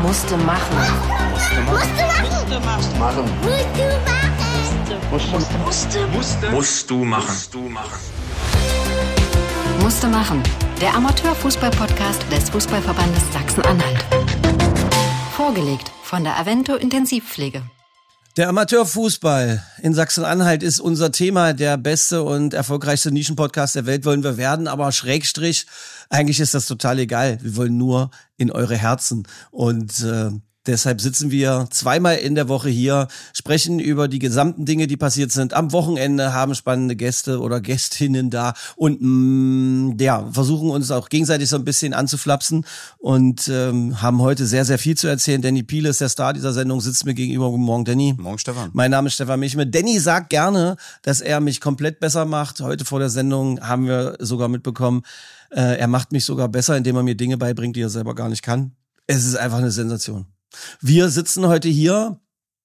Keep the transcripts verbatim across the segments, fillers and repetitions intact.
Musste machen. Musste machen. Musste machen. Musste machen. Musste. Musste. Musst du machen. Musst du machen. Musste machen. Der Amateurfußball-Podcast des Fußballverbandes Sachsen-Anhalt. Vorgelegt von der Avento Intensivpflege. Der Amateurfußball in Sachsen-Anhalt ist unser Thema. Der beste und erfolgreichste Nischenpodcast der Welt wollen wir werden, aber Schrägstrich, eigentlich ist das total egal. Wir wollen nur in eure Herzen. Und äh, deshalb sitzen wir zweimal in der Woche hier, sprechen über die gesamten Dinge, die passiert sind. Am Wochenende haben spannende Gäste oder Gästinnen da und mh, ja, versuchen uns auch gegenseitig so ein bisschen anzuflapsen und ähm, haben heute sehr, sehr viel zu erzählen. Danny Piele ist der Star dieser Sendung, sitzt mir gegenüber. Guten Morgen, Danny. Morgen, Stefan. Mein Name ist Stefan Michme. Danny sagt gerne, dass er mich komplett besser macht. Heute vor der Sendung haben wir sogar mitbekommen, äh, er macht mich sogar besser, indem er mir Dinge beibringt, die er selber gar nicht kann. Es ist einfach eine Sensation. Wir sitzen heute hier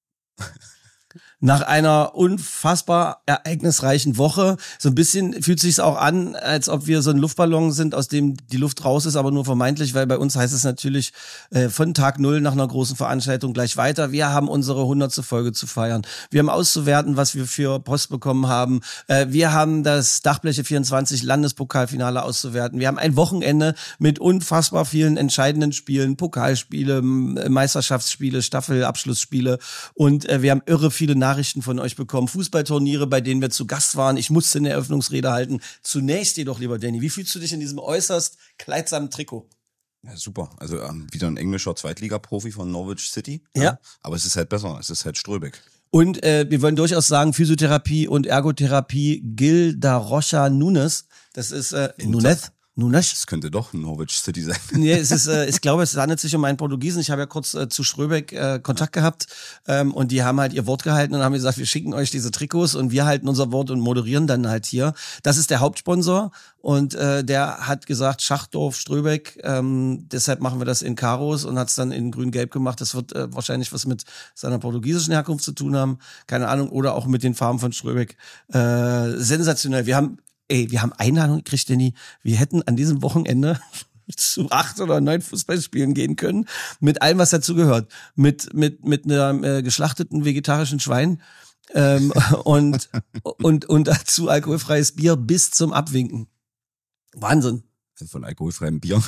nach einer unfassbar ereignisreichen Woche. So ein bisschen fühlt sich's auch an, als ob wir so ein Luftballon sind, aus dem die Luft raus ist, aber nur vermeintlich, weil bei uns heißt es natürlich äh, von Tag Null nach einer großen Veranstaltung gleich weiter. Wir haben unsere hundertste Folge zu feiern. Wir haben auszuwerten, was wir für Post bekommen haben. Äh, wir haben das Dachbleche vierundzwanzig Landespokalfinale auszuwerten. Wir haben ein Wochenende mit unfassbar vielen entscheidenden Spielen, Pokalspiele, Meisterschaftsspiele, Staffelabschlussspiele und äh, wir haben irre viele Nachrichten von euch bekommen, Fußballturniere, bei denen wir zu Gast waren. Ich musste eine Eröffnungsrede halten. Zunächst jedoch, lieber Danny, wie fühlst du dich in diesem äußerst kleidsamen Trikot? Ja, super. Also ähm, wieder ein englischer Zweitliga-Profi von Norwich City. Ja. ja. Aber es ist halt besser. Es ist halt Ströbeck. Und äh, wir wollen durchaus sagen, Physiotherapie und Ergotherapie Gil da Rocha Nunes. Das ist äh, Nunes. Nunes? Das könnte doch Norwich City sein. Nee, es ist, äh, ich glaube, es handelt sich um einen Portugiesen. Ich habe ja kurz äh, zu Ströbeck äh, Kontakt gehabt ähm, und die haben halt ihr Wort gehalten und haben gesagt, wir schicken euch diese Trikots und wir halten unser Wort und moderieren dann halt hier. Das ist der Hauptsponsor und äh, der hat gesagt, Schachdorf, Ströbeck, ähm, deshalb machen wir das in Karos und hat es dann in grün-gelb gemacht. Das wird äh, wahrscheinlich was mit seiner portugiesischen Herkunft zu tun haben, keine Ahnung, oder auch mit den Farben von Ströbeck. Äh, sensationell. Wir haben Ey, wir haben Einladung gekriegt, Danny. Wir hätten an diesem Wochenende zu acht oder neun Fußballspielen gehen können. Mit allem, was dazu gehört. Mit, mit, mit einem äh, geschlachteten vegetarischen Schwein. Ähm, und, und, und dazu alkoholfreies Bier bis zum Abwinken. Wahnsinn. Von alkoholfreiem Bier.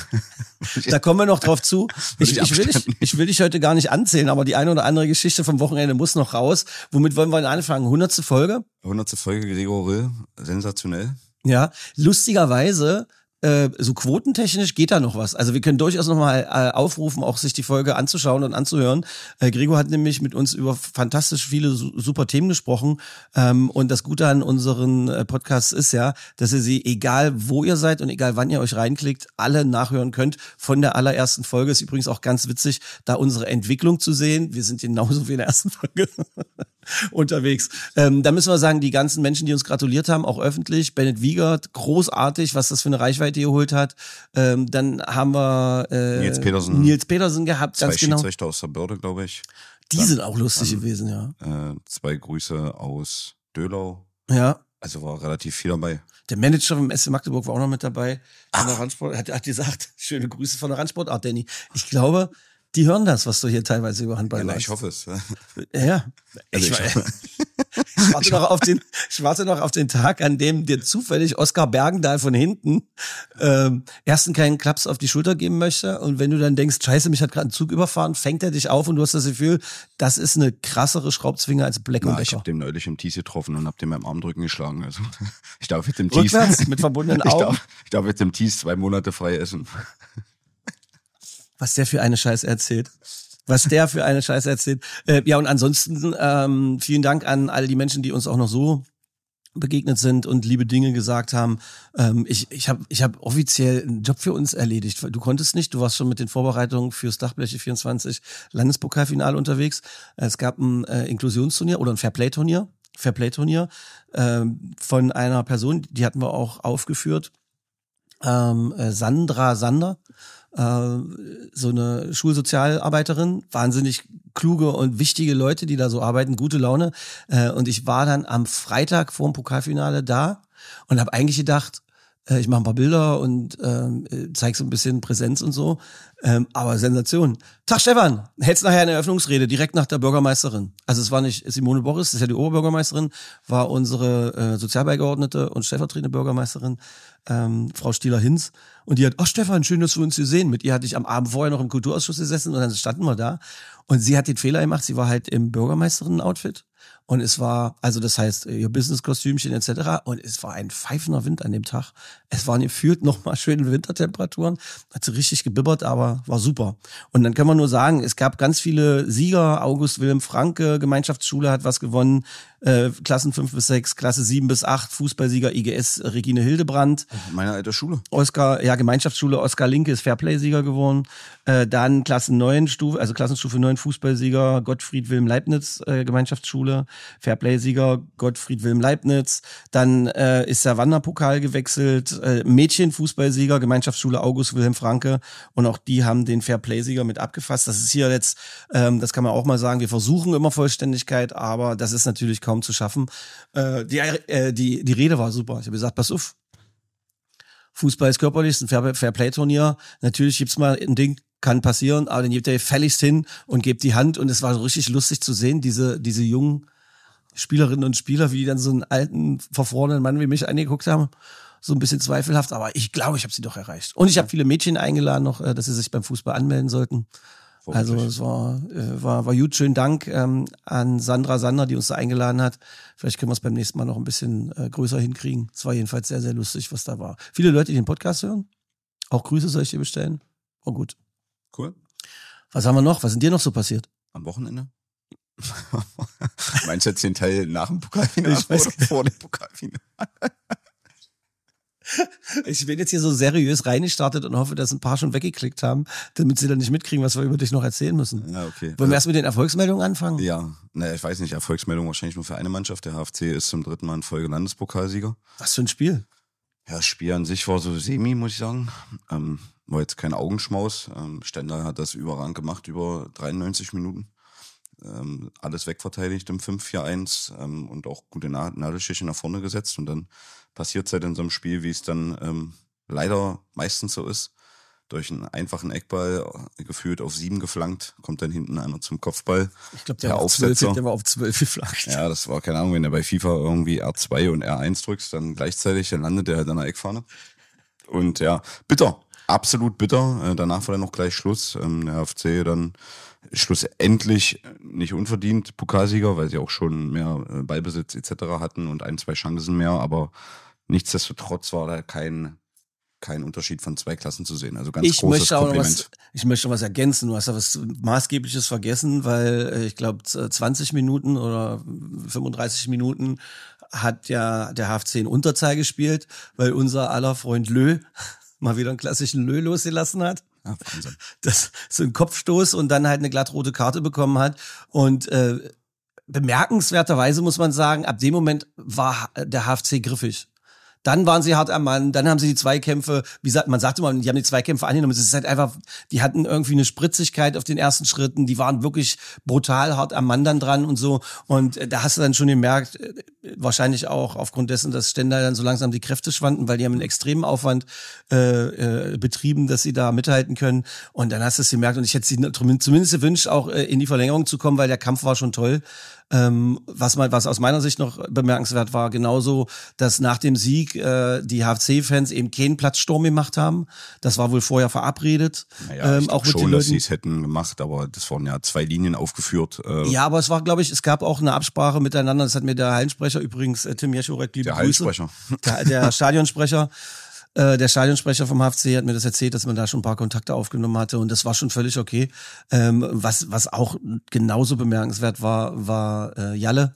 Da kommen wir noch drauf zu. Ich, ich, will dich, ich will dich heute gar nicht anzählen, aber die eine oder andere Geschichte vom Wochenende muss noch raus. Womit wollen wir denn anfangen? hundertste Folge? hundertste Folge Gregor Rill. Sensationell. Ja, lustigerweise, äh, so quotentechnisch geht da noch was. Also wir können durchaus nochmal äh, aufrufen, auch sich die Folge anzuschauen und anzuhören. Äh, Gregor hat nämlich mit uns über fantastisch viele su- super Themen gesprochen. Ähm, und das Gute an unseren äh, Podcasts ist ja, dass ihr sie, egal wo ihr seid und egal wann ihr euch reinklickt, alle nachhören könnt. Von der allerersten Folge ist übrigens auch ganz witzig, da unsere Entwicklung zu sehen. Wir sind genauso wie in der ersten Folge unterwegs. Ähm, da müssen wir sagen, die ganzen Menschen, die uns gratuliert haben, auch öffentlich. Bennett Wiegert, großartig, was das für eine Reichweite geholt hat. Ähm, dann haben wir äh, Nils Petersen. Nils Petersen gehabt, Zwei ganz genau. Schiedsrichter aus der Börde, glaube ich. Die Dann, sind auch lustig dann, gewesen, ja. Äh, zwei Grüße aus Dölau. Ja. Also war relativ viel dabei. Der Manager vom S C Magdeburg war auch noch mit dabei. Von der Randsport, hat, hat gesagt, schöne Grüße von der Randsportart, Danny. Ich glaube, die hören das, was du hier teilweise über Handball Ja, na, sagst. ich hoffe es. Ja. Also Ich, ich hoffe. ich, warte noch auf den, ich warte noch auf den Tag, an dem dir zufällig Oskar Bergendahl von hinten ähm, erst einen kleinen Klaps auf die Schulter geben möchte und wenn du dann denkst, scheiße, mich hat gerade ein Zug überfahren, fängt er dich auf und du hast das Gefühl, das ist eine krassere Schraubzwinge als Black und Na, ich Decker. habe dem neulich im Tees getroffen und habe dem beim Armdrücken geschlagen. Also ich darf jetzt im Tees. Rückwärts mit verbundenen Ich Augen. darf, ich darf jetzt im Tees zwei Monate frei essen. Was der für eine Scheiße erzählt. Was der für eine Scheiße erzählt. Äh, ja, und ansonsten ähm, vielen Dank an all die Menschen, die uns auch noch so begegnet sind und liebe Dinge gesagt haben. Ähm, ich ich habe ich hab offiziell einen Job für uns erledigt. Du konntest nicht, du warst schon mit den Vorbereitungen fürs Dachbleche vierundzwanzig Landespokalfinale unterwegs. Es gab ein äh, Inklusionsturnier oder ein Fairplay-Turnier, Fairplay-Turnier ähm, von einer Person, die hatten wir auch aufgeführt. Ähm, äh, Sandra Sander, äh, so eine Schulsozialarbeiterin, wahnsinnig kluge und wichtige Leute, die da so arbeiten, gute Laune. Äh, und ich war dann am Freitag vor dem Pokalfinale da und habe eigentlich gedacht, Äh, ich mache ein paar Bilder und ähm, zeige so ein bisschen Präsenz und so. Ähm, aber Sensation. Tag Stefan, hältst nachher eine Eröffnungsrede direkt nach der Bürgermeisterin. Also es war nicht Simone Boris, das ist ja die Oberbürgermeisterin, war unsere äh, Sozialbeigeordnete und stellvertretende Bürgermeisterin, ähm, Frau Stieler-Hinz. Und die hat, ach Stefan, schön, dass wir uns hier sehen. Mit ihr hatte ich am Abend vorher noch im Kulturausschuss gesessen und dann standen wir da. Und sie hat den Fehler gemacht, sie war halt im Bürgermeisterinnen-Outfit. Und es war, also das heißt, ihr Business-Kostümchen et cetera. Und es war ein pfeifender Wind an dem Tag. Es waren gefühlt nochmal schöne Wintertemperaturen. Hat sie richtig gebibbert, aber war super. Und dann kann man nur sagen, es gab ganz viele Sieger. August Wilhelm Franke, Gemeinschaftsschule hat was gewonnen. Äh, Klassen fünf bis sechs, Klasse sieben bis acht, Fußballsieger I G S Regine Hildebrand. Meine alte Schule. Oskar, ja, Gemeinschaftsschule Oskar Linke ist Fairplay-Sieger geworden. Äh, dann Klassen neun Stufe, also Klassenstufe neun Fußballsieger Gottfried Wilhelm Leibniz, äh, Gemeinschaftsschule. Fairplay-Sieger Gottfried Wilhelm Leibniz. Dann äh, ist der Wanderpokal gewechselt. Äh, Mädchen-Fußballsieger Gemeinschaftsschule August Wilhelm Franke. Und auch die haben den Fairplay-Sieger mit abgefasst. Das ist hier jetzt, ähm, das kann man auch mal sagen, wir versuchen immer Vollständigkeit, aber das ist natürlich kaum zu schaffen. Äh, die, äh, die, die Rede war super. Ich habe gesagt, pass auf, Fußball ist körperlich, ist ein Fair, Fairplay-Turnier. Natürlich gibt's mal ein Ding, kann passieren, aber dann gebt ihr gefälligst hin und gebt die Hand. Und es war so richtig lustig zu sehen, diese, diese jungen Spielerinnen und Spieler, wie die dann so einen alten, verfrorenen Mann wie mich angeguckt haben. So ein bisschen zweifelhaft, aber ich glaube, ich habe sie doch erreicht. Und ich habe viele Mädchen eingeladen noch, dass sie sich beim Fußball anmelden sollten. Also es war, war, war gut. Schönen Dank ähm, an Sandra Sander, die uns da eingeladen hat. Vielleicht können wir es beim nächsten Mal noch ein bisschen äh, größer hinkriegen. Es war jedenfalls sehr, sehr lustig, was da war. Viele Leute, die den Podcast hören. Auch Grüße soll ich dir bestellen. War gut. Cool. Was haben wir noch? Was ist dir noch so passiert? Am Wochenende? Meinst du jetzt den Teil nach dem Pokalfinale Ich weiß oder vor dem Pokalfinale? Ich bin jetzt hier so seriös reingestartet und hoffe, dass ein paar schon weggeklickt haben, damit sie dann nicht mitkriegen, was wir über dich noch erzählen müssen. Ja, okay. Wollen wir erst mit den Erfolgsmeldungen anfangen? Ja, naja, ich weiß nicht, Erfolgsmeldung wahrscheinlich nur für eine Mannschaft. Der H F C ist zum dritten Mal in Folge Landespokalsieger. Was für ein Spiel? Ja, das Spiel an sich war so semi, muss ich sagen. Ähm, war jetzt kein Augenschmaus. Ähm, Stendal hat das überragend gemacht, über dreiundneunzig Minuten. Ähm, alles wegverteidigt im fünf vier eins ähm, und auch gute Nadelstiche nach vorne gesetzt. Und dann passiert es halt in so einem Spiel, wie es dann ähm, leider meistens so ist. Durch einen einfachen Eckball, gefühlt auf sieben geflankt, kommt dann hinten einer zum Kopfball. Ich glaube, der, der, Aufsetzer, der war auf zwölf geflankt. Ja, das war, keine Ahnung, wenn du bei FIFA irgendwie R zwei und R eins drückst, dann gleichzeitig, dann landet der halt an der Eckfahne. Und ja, bitter, absolut bitter. Danach war dann noch gleich Schluss. Der H F C dann schlussendlich nicht unverdient Pokalsieger, weil sie auch schon mehr Ballbesitz et cetera hatten und ein, zwei Chancen mehr, aber nichtsdestotrotz war da kein, kein Unterschied von zwei Klassen zu sehen. Also ganz ich großes möchte auch Kompliment. Noch was, ich möchte noch was ergänzen. Du hast da was Maßgebliches vergessen, weil ich glaube zwanzig Minuten oder fünfunddreißig Minuten hat ja der H F C in Unterzahl gespielt, weil unser aller Freund Lö mal wieder einen klassischen Lö losgelassen hat. Ja, Wahnsinn. Das so ein Kopfstoß und dann halt eine glattrote Karte bekommen hat. Und äh, bemerkenswerterweise muss man sagen, ab dem Moment war der H F C griffig. Dann waren sie hart am Mann, dann haben sie die Zweikämpfe, wie sagt man sagt immer, die haben die Zweikämpfe angenommen. Es ist halt einfach, die hatten irgendwie eine Spritzigkeit auf den ersten Schritten, die waren wirklich brutal hart am Mann dann dran und so. Und äh, da hast du dann schon gemerkt, äh, wahrscheinlich auch aufgrund dessen, dass Stendal dann so langsam die Kräfte schwanden, weil die haben einen extremen Aufwand äh, äh, betrieben, dass sie da mithalten können. Und dann hast du es gemerkt und ich hätte sie zumindest gewünscht, auch äh, in die Verlängerung zu kommen, weil der Kampf war schon toll. Ähm, was mal, was aus meiner Sicht noch bemerkenswert war, genauso, dass nach dem Sieg äh, die H F C-Fans eben keinen Platzsturm gemacht haben. Das war wohl vorher verabredet. Naja, ich ähm, auch mit schon, den dass Leuten. sie es hätten gemacht, aber das wurden ja zwei Linien aufgeführt. Äh, Ja, aber es war, glaube ich, es gab auch eine Absprache miteinander. Das hat mir der Hallensprecher übrigens, äh, Tim Jeschurek, liebe der Grüße. Hallensprecher. Der, der Stadionsprecher. Äh, der Stadionsprecher vom H F C hat mir das erzählt, dass man da schon ein paar Kontakte aufgenommen hatte und das war schon völlig okay. Ähm, was was auch genauso bemerkenswert war, war äh, Jalle.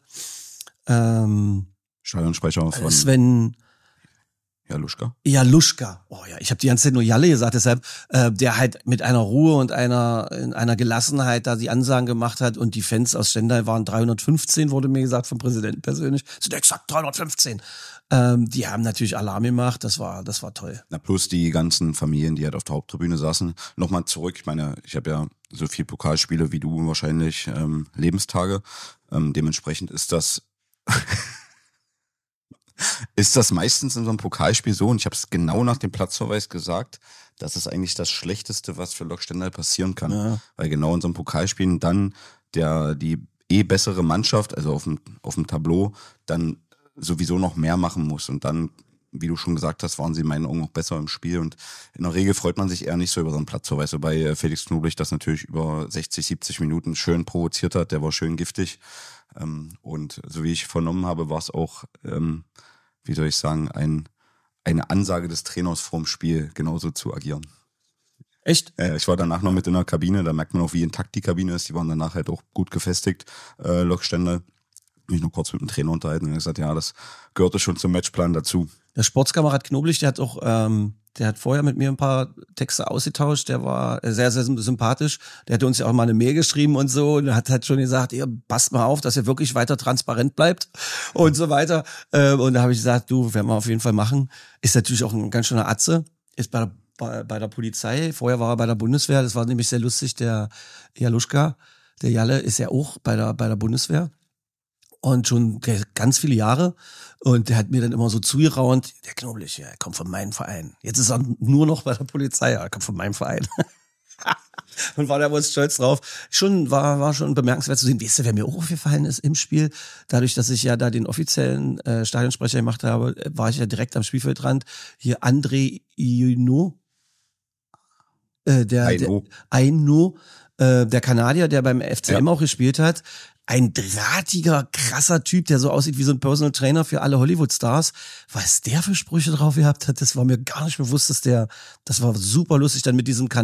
Ähm, Stadionsprecher von Sven Jaluschka. Jaluschka. Oh ja, ich habe die ganze Zeit nur Jalle gesagt, deshalb äh, der halt mit einer Ruhe und einer in einer Gelassenheit da die Ansagen gemacht hat und die Fans aus Stendal waren dreihundertfünfzehn, wurde mir gesagt vom Präsidenten persönlich. Das sind exakt dreihundertfünfzehn. Ähm, die haben natürlich Alarm gemacht, das war das war toll. Na, plus die ganzen Familien, die halt auf der Haupttribüne saßen. Nochmal zurück, ich meine, ich habe ja so viel Pokalspiele wie du wahrscheinlich, ähm, Lebenstage. Ähm, dementsprechend ist das ist das meistens in so einem Pokalspiel so, und ich habe es genau nach dem Platzverweis gesagt, das ist eigentlich das Schlechteste, was für Lok Stendal passieren kann. Ja. Weil genau in so einem Pokalspiel dann der die eh bessere Mannschaft, also auf dem, auf dem Tableau, dann sowieso noch mehr machen muss. Und dann, wie du schon gesagt hast, waren sie in meinen Augen auch besser im Spiel. Und in der Regel freut man sich eher nicht so über so einen Platzverweis. Wobei Felix Knoblich das natürlich über sechzig, siebzig Minuten schön provoziert hat. Der war schön giftig. Und so wie ich vernommen habe, war es auch, wie soll ich sagen, ein eine Ansage des Trainers vorm Spiel, genauso zu agieren. Echt? Äh, ich war danach noch mit in der Kabine, da merkt man auch, wie intakt die Kabine ist. Die waren danach halt auch gut gefestigt, äh, Lok Stendal. Mich nur kurz mit dem Trainer unterhalten und er hat gesagt, ja, das gehörte schon zum Matchplan dazu. Der Sportskamerad Knoblich, der hat auch, ähm, der hat vorher mit mir ein paar Texte ausgetauscht, der war sehr, sehr sympathisch. Der hatte uns ja auch mal eine Mail geschrieben und so und hat halt schon gesagt, ihr passt mal auf, dass ihr wirklich weiter transparent bleibt und so weiter. Und da habe ich gesagt, du, werden wir auf jeden Fall machen. Ist natürlich auch ein ganz schöner Atze, ist bei der, bei, bei der Polizei, vorher war er bei der Bundeswehr, das war nämlich sehr lustig, der Jaluschka, der Jalle ist ja auch bei der, bei der Bundeswehr. Und schon ganz viele Jahre. Und der hat mir dann immer so zugeraunt, der Knoblich, ja, er kommt von meinem Verein. Jetzt ist er nur noch bei der Polizei, ja, er kommt von meinem Verein. Und war da wohl stolz drauf. Schon, war, war schon bemerkenswert zu sehen. Weißt du, wer mir auch aufgefallen ist im Spiel? Dadurch, dass ich ja da den offiziellen äh, Stadionsprecher gemacht habe, war ich ja direkt am Spielfeldrand. Hier André Aino. Äh, der, Aino. Der, Aino, äh, der Kanadier, der beim F C M ja. auch gespielt hat. Ein drahtiger, krasser Typ, der so aussieht wie so ein Personal Trainer für alle Hollywood-Stars. Was der für Sprüche drauf gehabt hat, das war mir gar nicht bewusst, dass der, das war super lustig, dann mit diesem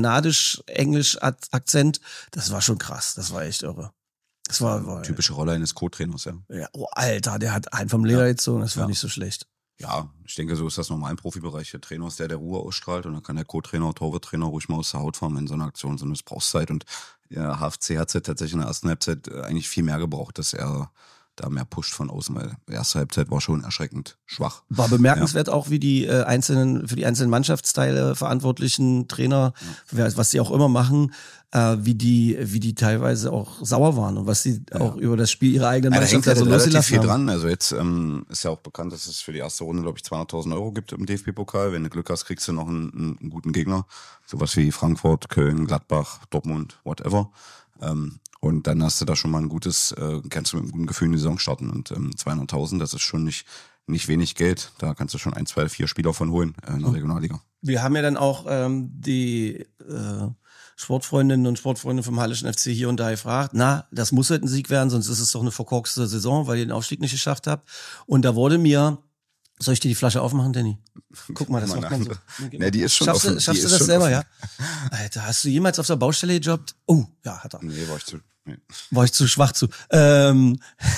kanadisch-englisch-Akzent. Das war schon krass, das war echt irre. Das war, war typische Rolle eines Co-Trainers, ja. Ja, oh Alter, der hat einen vom Leder ja. gezogen, das war ja. nicht so schlecht. Ja, ich denke, so ist das normal im Profibereich. Der Trainer ist der, der Ruhe ausstrahlt und dann kann der Co-Trainer, Torwarttrainer ruhig mal aus der Haut fahren, wenn so eine Aktion so eine Brauchszeit. Und ja, H F C hat es tatsächlich in der ersten Halbzeit eigentlich viel mehr gebraucht, dass er da mehr pusht von außen, weil die erste Halbzeit war schon erschreckend schwach. War bemerkenswert ja. auch, wie die äh, einzelnen, für die einzelnen Mannschaftsteile verantwortlichen Trainer, ja. was sie auch immer machen, äh, wie die, wie die teilweise auch sauer waren und was sie ja. auch über das Spiel ihrer eigenen ja, Mannschaft da hängt so halt relativ viel haben. dran. Also jetzt ähm, ist ja auch bekannt, dass es für die erste Runde, glaube ich, zweihunderttausend Euro gibt im D F B-Pokal. Wenn du Glück hast, kriegst du noch einen, einen guten Gegner. Sowas wie Frankfurt, Köln, Gladbach, Dortmund, whatever. Ähm, Und dann hast du da schon mal ein gutes, äh, kannst du mit einem guten Gefühl in die Saison starten. Und ähm, zweihunderttausend, das ist schon nicht nicht wenig Geld. Da kannst du schon ein, zwei, vier Spieler von holen äh, in der Regionalliga. Wir haben ja dann auch ähm, die äh, Sportfreundinnen und Sportfreunde vom Hallischen F C hier und da gefragt, na, das muss halt ein Sieg werden, sonst ist es doch eine verkorkste Saison, weil ihr den Aufstieg nicht geschafft habt. Und da wurde mir, soll ich dir die Flasche aufmachen, Danny? Guck mal, das macht man so. Ne, die ist schon Schaffst offen. du, schaffst die du ist das selber, offen. ja? Alter, hast du jemals auf der Baustelle gejobbt? Oh, ja, hat er. Nee, war ich zu... Nee. War ich zu schwach zu. Ähm,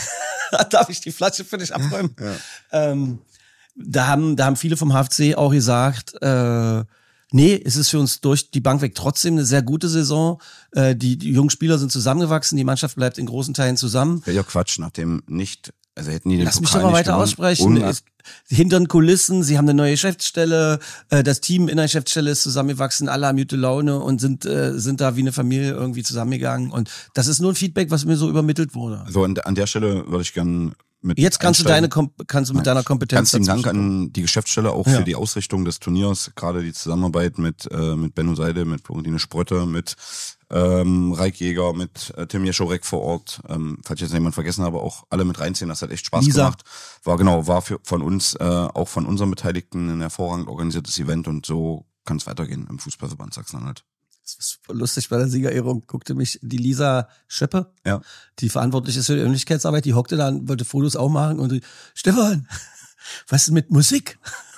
darf ich die Flasche für dich abräumen? Ja. Ähm, da haben, da haben viele vom H F C auch gesagt, äh, nee, es ist für uns durch die Bank weg trotzdem eine sehr gute Saison. Äh, die, die jungen Spieler sind zusammengewachsen, die Mannschaft bleibt in großen Teilen zusammen. Ja, Quatsch, nachdem nicht, also hätten die den Lass Pokal mich doch mal nicht weiter gewonnen. aussprechen. Ohne- Es, hinter den Kulissen, sie haben eine neue Geschäftsstelle, äh, das Team in der Geschäftsstelle ist zusammengewachsen, alle haben gute Laune und sind, äh, sind da wie eine Familie irgendwie zusammengegangen. Und das ist nur ein Feedback, was mir so übermittelt wurde. Also an, an der Stelle würde ich gerne mit Jetzt kannst du einsteigen. deine Kom- kannst du mit deiner Kompetenz Ganz lieben Dank dazwischen an die Geschäftsstelle auch Ja. für die Ausrichtung des Turniers, gerade die Zusammenarbeit mit äh, mit Benno Seide, mit Florentine Sprötte, mit ähm, Raik Jäger, mit äh, Tim Jeschorek vor Ort. Ähm, falls ich jetzt jemand vergessen habe, auch alle mit reinziehen, das hat echt Spaß Lisa. gemacht. War genau, war für, von uns, äh, auch von unseren Beteiligten ein hervorragend organisiertes Event und so kann es weitergehen im Fußballverband Sachsen-Anhalt. Das ist voll lustig bei der Siegerehrung. Guckte mich die Lisa Schöppe, Ja. die verantwortlich ist für die Öffentlichkeitsarbeit, die hockte da und wollte Fotos auch machen und die, Stefan, was ist mit Musik?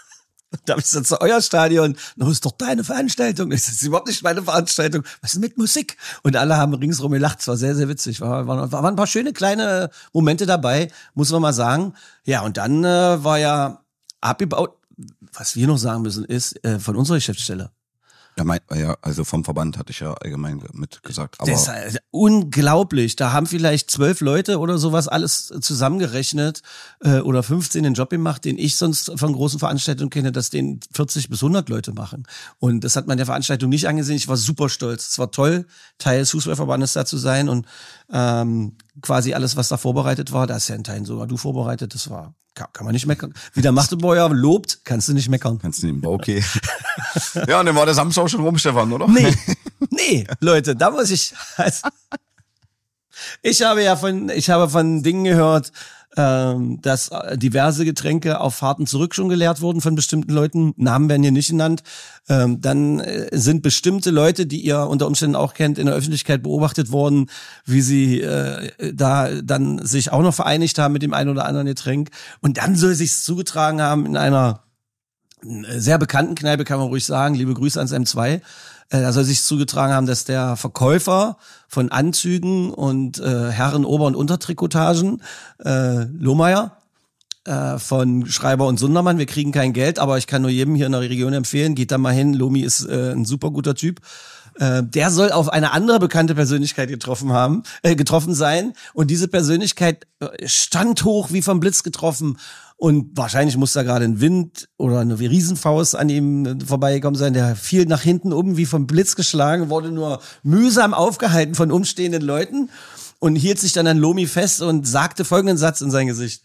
Da habe ich gesagt, zu euer Stadion, das ist doch deine Veranstaltung. Das ist überhaupt nicht meine Veranstaltung. Was ist mit Musik? Und alle haben ringsrum gelacht. Es war sehr, sehr witzig. War, war, waren ein paar schöne kleine Momente dabei, muss man mal sagen. Ja, und dann äh, war ja abgebaut. Was wir noch sagen müssen, ist äh, von unserer Geschäftsstelle. Ja, mein, ja, also vom Verband hatte ich ja allgemein mitgesagt. Aber Das ist halt unglaublich. Da haben vielleicht zwölf Leute oder sowas alles zusammengerechnet äh, oder fünfzehn den Job gemacht, den ich sonst von großen Veranstaltungen kenne, dass den vierzig bis hundert Leute machen. Und das hat man der Veranstaltung nicht angesehen. Ich war super stolz. Es war toll, Teil des Fußballverbandes da zu sein und ähm, quasi alles, was da vorbereitet war, da ist ja in Teilen sogar du vorbereitet, das war Kann, kann man nicht meckern. Wie der Magdeburger lobt, kannst du nicht meckern. Kannst du nehmen, okay. Ja, und dann war der Samstag auch schon rum, Stefan, oder? Nee, nee, Leute, da muss ich, also, ich habe ja von, ich habe von Dingen gehört, ähm, dass diverse Getränke auf Fahrten zurück schon geleert wurden von bestimmten Leuten. Namen werden hier nicht genannt. Ähm, dann äh, sind bestimmte Leute, die ihr unter Umständen auch kennt, in der Öffentlichkeit beobachtet worden, wie sie äh, da dann sich auch noch vereinigt haben mit dem einen oder anderen Getränk. Und dann soll sich's zugetragen haben in einer sehr bekannten Kneipe, kann man ruhig sagen. Liebe Grüße ans M zwei. Äh, da soll sich zugetragen haben, dass der Verkäufer von Anzügen und äh, Herren-, Ober- und Untertrikotagen, äh, Lohmeier, äh, von Schreiber und Sundermann, wir kriegen kein Geld, aber ich kann nur jedem hier in der Region empfehlen, geht da mal hin, Lomi ist äh, ein super guter Typ. Äh, der soll auf eine andere bekannte Persönlichkeit getroffen haben, äh, getroffen sein, und diese Persönlichkeit äh, stand hoch wie vom Blitz getroffen. Und wahrscheinlich muss da gerade ein Wind oder eine Riesenfaust an ihm vorbeigekommen sein. Der fiel nach hinten um, wie vom Blitz geschlagen, wurde nur mühsam aufgehalten von umstehenden Leuten und hielt sich dann an Lomi fest und sagte folgenden Satz in sein Gesicht.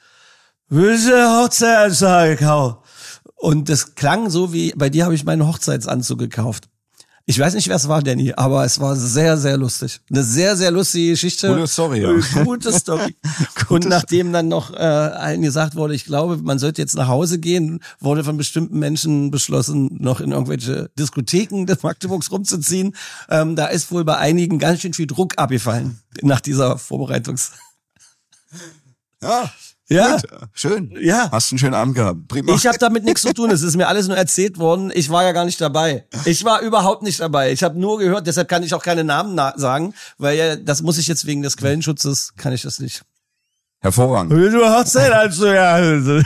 Hochzeitsanzug. Und das klang so wie, bei dir habe ich meinen Hochzeitsanzug gekauft. Ich weiß nicht, wer es war, Danny, aber es war sehr, sehr lustig. Eine sehr, sehr lustige Geschichte. Gute Story, ja. Gute Story. Und nachdem dann noch äh, allen gesagt wurde, ich glaube, man sollte jetzt nach Hause gehen, wurde von bestimmten Menschen beschlossen, noch in irgendwelche Diskotheken des Magdeburgs rumzuziehen. Ähm, da ist wohl bei einigen ganz schön viel Druck abgefallen nach dieser Vorbereitungs... Ja. Ja. Gut, schön. Ja. Hast einen schönen Abend gehabt. Prima. Ich habe damit nichts zu tun. Es ist mir alles nur erzählt worden. Ich war ja gar nicht dabei. Ich war überhaupt nicht dabei. Ich habe nur gehört. Deshalb kann ich auch keine Namen na- sagen, weil ja, das muss ich jetzt wegen des Quellenschutzes, kann ich das nicht. Hervorragend. Du hast Zeit, also ja. Ja,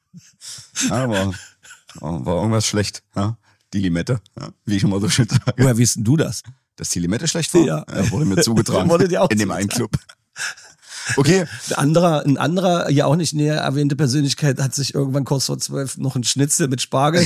war, war irgendwas schlecht. Ja? Die Limette, ja? Wie ich immer so schön sage. Woher wissen du das? Dass die Limette schlecht war? Ja. Ja, wurde mir zugetragen. Wurde dir auch in dem einen Club. Okay. Ein anderer, ein anderer, ja auch nicht näher erwähnte Persönlichkeit hat sich irgendwann kurz vor zwölf noch ein Schnitzel mit Spargel,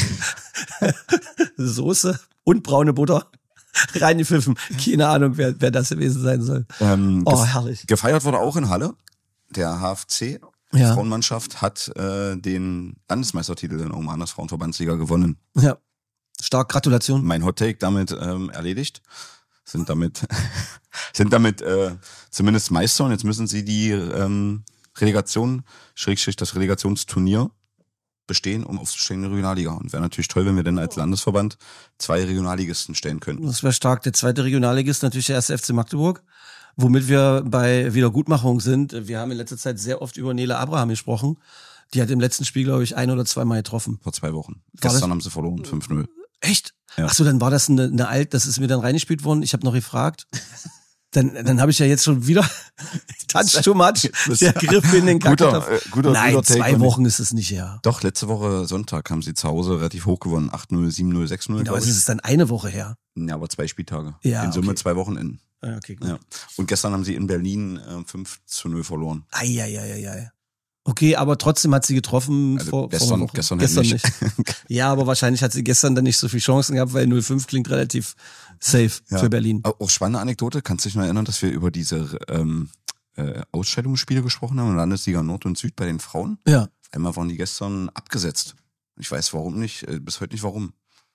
Soße und braune Butter reingepfiffen. Keine Ahnung, wer, wer das gewesen sein soll. Ähm, Oh, gef- herrlich. Gefeiert wurde auch in Halle. Der H F C, die Ja. Frauenmannschaft, hat äh, den Landesmeistertitel in Oman, das Frauenverbandsliga, gewonnen. Ja. Stark, Gratulation. Mein Hot Take damit ähm, erledigt. Sind damit, sind damit äh, zumindest Meister, und jetzt müssen sie die ähm, Relegation, Schrägstrich das Relegationsturnier bestehen, um aufzusteigen in die Regionalliga. Und wäre natürlich toll, wenn wir dann als Landesverband zwei Regionalligisten stellen könnten. Das wäre stark. Der zweite Regionalligist natürlich der erste F C Magdeburg, womit wir bei Wiedergutmachung sind. Wir haben in letzter Zeit sehr oft über Nele Abraham gesprochen. Die hat im letzten Spiel, glaube ich, ein oder zweimal getroffen. Vor zwei Wochen. War Gestern das- haben sie verloren, fünf null. Echt? Ja. Ach so, dann war das eine, eine alt, das ist mir dann reingespielt worden. Ich habe noch gefragt. Dann, dann habe ich ja jetzt schon wieder touch too much. Der Griff in den Guter, Kacketopf. äh, guter, Nein, guter Take. zwei Und- Wochen ist es nicht her. Doch, letzte Woche Sonntag haben sie zu Hause relativ hoch gewonnen. acht null, sieben null, sechs null. Aber glaub es ich. ist dann eine Woche her. Ja, aber zwei Spieltage. Ja, in Summe okay. zwei Wochenenden. Ah, okay, gut. Ja. Und gestern haben sie in Berlin äh, fünf zu null verloren. Eieieiei. Okay, aber trotzdem hat sie getroffen Also vor, gestern- vor einer Woche. gestern gestern halt nicht. nicht. Ja, aber wahrscheinlich hat sie gestern dann nicht so viele Chancen gehabt, weil null fünf klingt relativ safe Ja. für Berlin. Auch auch spannende Anekdote. Kannst du dich noch erinnern, dass wir über diese ähm, äh, Ausscheidungsspiele gesprochen haben in Landesliga Nord und Süd bei den Frauen? Ja. Auf einmal waren die gestern abgesetzt. Ich weiß warum nicht, äh, bis heute nicht warum.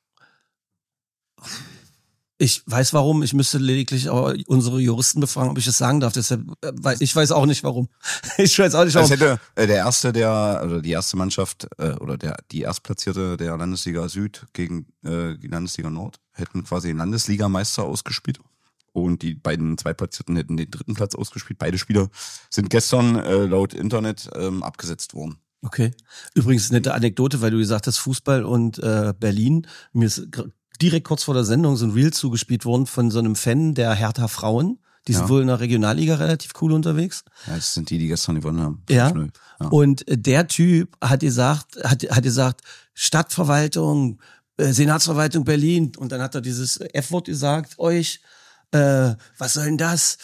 Ich weiß warum, ich müsste lediglich auch unsere Juristen befragen, ob ich das sagen darf. Deshalb, äh, weiß, ich weiß auch nicht warum. Ich weiß auch nicht Als warum. hätte äh, der erste, der oder die erste Mannschaft äh, oder der die Erstplatzierte der Landesliga Süd gegen äh, die Landesliga Nord hätten quasi den Landesligameister ausgespielt. Und die beiden Zweitplatzierten hätten den dritten Platz ausgespielt. Beide Spieler sind gestern äh, laut Internet ähm, abgesetzt worden. Okay. Übrigens nette Anekdote, weil du gesagt hast, Fußball und äh, Berlin. Mir ist gr- direkt kurz vor der Sendung so ein Reel zugespielt worden von so einem Fan der Hertha Frauen. Die sind Ja. wohl in der Regionalliga relativ cool unterwegs. Ja, das sind die, die gestern gewonnen haben. Ja. fünf null. Ja. Und äh, der Typ hat gesagt, hat, hat gesagt, Stadtverwaltung, äh, Senatsverwaltung Berlin. Und dann hat er dieses F-Wort gesagt, euch, äh, was soll denn das?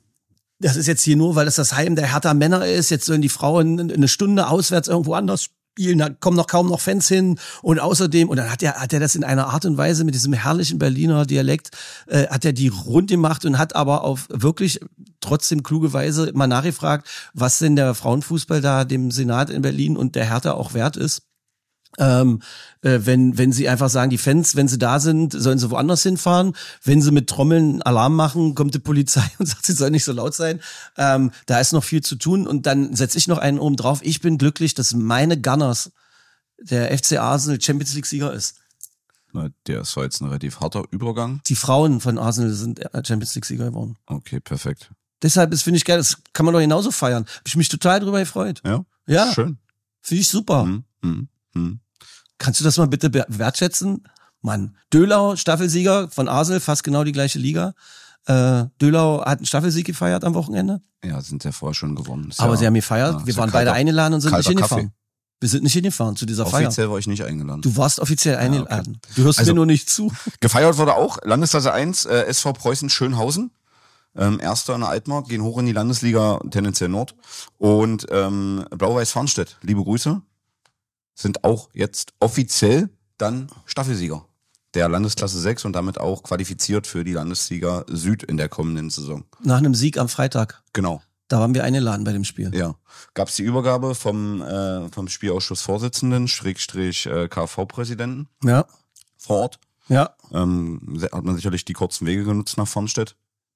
Das ist jetzt hier nur, weil das das Heim der Hertha Männer ist. Jetzt sollen die Frauen eine Stunde auswärts irgendwo anders spielen, da kommen noch kaum noch Fans hin und außerdem, und dann hat er, hat er das in einer Art und Weise mit diesem herrlichen Berliner Dialekt, äh, hat er die rund gemacht und hat aber auf wirklich trotzdem kluge Weise mal nachgefragt, was denn der Frauenfußball da dem Senat in Berlin und der Hertha auch wert ist. Ähm, äh, wenn wenn sie einfach sagen, die Fans, wenn sie da sind, sollen sie woanders hinfahren. Wenn sie mit Trommeln Alarm machen, kommt die Polizei und sagt, sie soll nicht so laut sein. Ähm, da ist noch viel zu tun. Und dann setze ich noch einen oben drauf. Ich bin glücklich, dass meine Gunners der F C Arsenal Champions League Sieger ist. Na, der ist jetzt ein relativ harter Übergang. Die Frauen von Arsenal sind Champions League Sieger geworden. Okay, perfekt. Deshalb ist, finde ich geil, das kann man doch genauso feiern. Hab ich mich total drüber gefreut. Ja? Ja. Schön. Finde ich super. Hm, hm, hm. Kannst du das mal bitte be- wertschätzen? Mann, Dölau, Staffelsieger von Arsenal, fast genau die gleiche Liga. Äh, Dölau hat einen Staffelsieg gefeiert am Wochenende. Ja, sind ja vorher schon gewonnen. Ist Aber ja, sie haben gefeiert. ja, Wir ist waren ja beide kalter- eingeladen und sind nicht kalter hingefahren. Kaffee. Wir sind nicht hingefahren zu dieser Feier. Offiziell war ich nicht eingeladen. Du warst offiziell eingeladen. Du hörst Also- mir nur nicht zu. Gefeiert wurde auch Landesklasse eins, äh, S V Preußen Schönhausen. Ähm, Erster in der Altmark, gehen hoch in die Landesliga, tendenziell Nord. Und ähm, Blau-Weiß Farnstedt, liebe Grüße, sind auch jetzt offiziell dann Staffelsieger der Landesklasse sechs und damit auch qualifiziert für die Landesliga Süd in der kommenden Saison. Nach einem Sieg am Freitag. Genau. Da waren wir eingeladen bei dem Spiel. Ja, gab es die Übergabe vom äh, vom Spielausschussvorsitzenden, Schrägstrich äh, K V-Präsidenten Ja, vor Ort. ja. Ähm, se- hat man sicherlich die kurzen Wege genutzt nach Farnstedt.